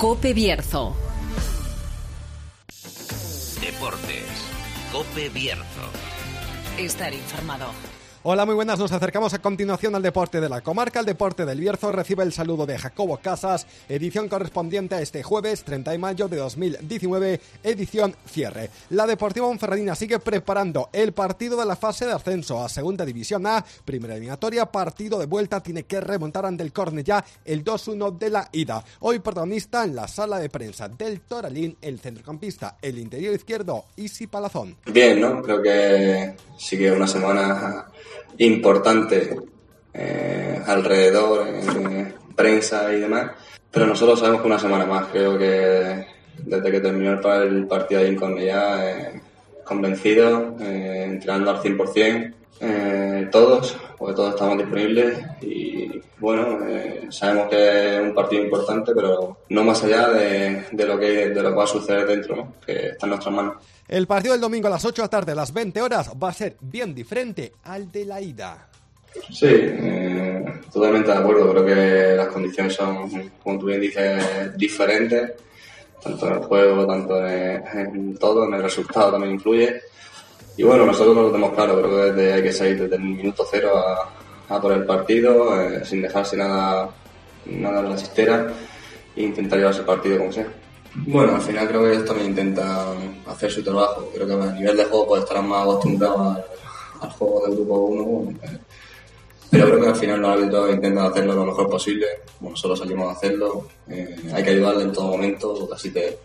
COPE Bierzo. Deportes. COPE Bierzo. Estar informado. Hola, muy buenas. Nos acercamos a continuación al deporte de la comarca. El deporte del Bierzo recibe el saludo de Jacobo Casas, edición correspondiente a este jueves 30 de mayo de 2019, edición cierre. La Deportiva Ponferradina sigue preparando el partido de la fase de ascenso a Segunda División A, primera eliminatoria, partido de vuelta, tiene que remontar ante el Cornellá el 2-1 de la ida. Hoy protagonista en la sala de prensa del Toralín, el centrocampista, el interior izquierdo, Isi Palazón. Bien, ¿no? Creo que sí que una semana importante alrededor, prensa y demás, pero nosotros sabemos que una semana más. Creo que desde que terminó el partido ahí en Cornellá, convencidos, entrenando al 100%, todos, porque todos estamos disponibles y bueno, sabemos que es un partido importante, pero no más allá de lo que va a suceder dentro, ¿no? Que está en nuestras manos. El partido del domingo a las 8 de la tarde, a las 20 horas, va a ser bien diferente al de la ida. Sí, totalmente de acuerdo. Creo que las condiciones son, como tú bien dices, diferentes, tanto en el juego, tanto en todo, en el resultado también influye. Y bueno, nosotros lo tenemos claro. Creo que hay que salir desde el minuto cero a por el partido, sin dejarse nada en la chistera e intentar llevarse el partido como sea. Bueno, al final creo que ellos también intentan hacer su trabajo. Creo que a nivel de juego pues estarán más acostumbrados al juego del grupo 1, pero creo que al final los árbitros intentan hacerlo lo mejor posible. Bueno, nosotros salimos a hacerlo. Hay que ayudarle en todo momento, así que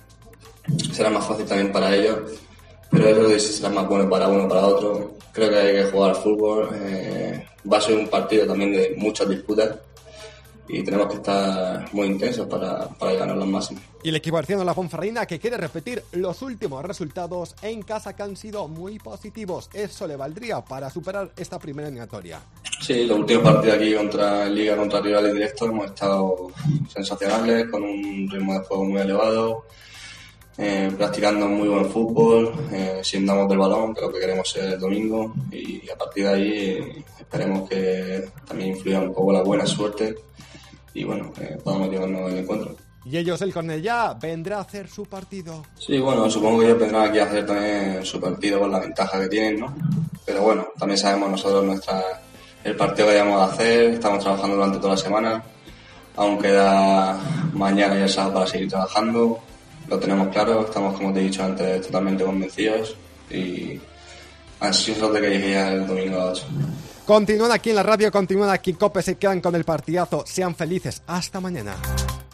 será más fácil también para ellos. Pero eso de si será más bueno para uno o para otro. Creo que hay que jugar al fútbol. Va a ser un partido también de muchas disputas y tenemos que estar muy intensos para ganar al máximo. Y el equipo arciano de la Ponferradina que quiere repetir los últimos resultados en casa que han sido muy positivos. Eso le valdría para superar esta primera eliminatoria. Sí, los últimos partidos aquí en Liga contra rivales directos hemos estado sensacionales, con un ritmo de juego muy elevado, practicando muy buen fútbol, sin damos del balón, que es lo que queremos ser el domingo, y a partir de ahí esperemos que también influya un poco la buena suerte y bueno, podamos llevarnos el encuentro. Y ellos, el Cornellá, vendrá a hacer su partido. Sí, bueno, supongo que ellos vendrán aquí a hacer también su partido con la ventaja que tienen, ¿no? Pero bueno, también sabemos nosotros el partido que vayamos a hacer, estamos trabajando durante toda la semana, aún queda mañana y el sábado para seguir trabajando, lo tenemos claro, estamos, como te he dicho antes, totalmente convencidos y ansiosos de que llegue ya el domingo a las 8. Continúan aquí en la radio, continúan aquí en COPE, se quedan con el partidazo. Sean felices. Hasta mañana.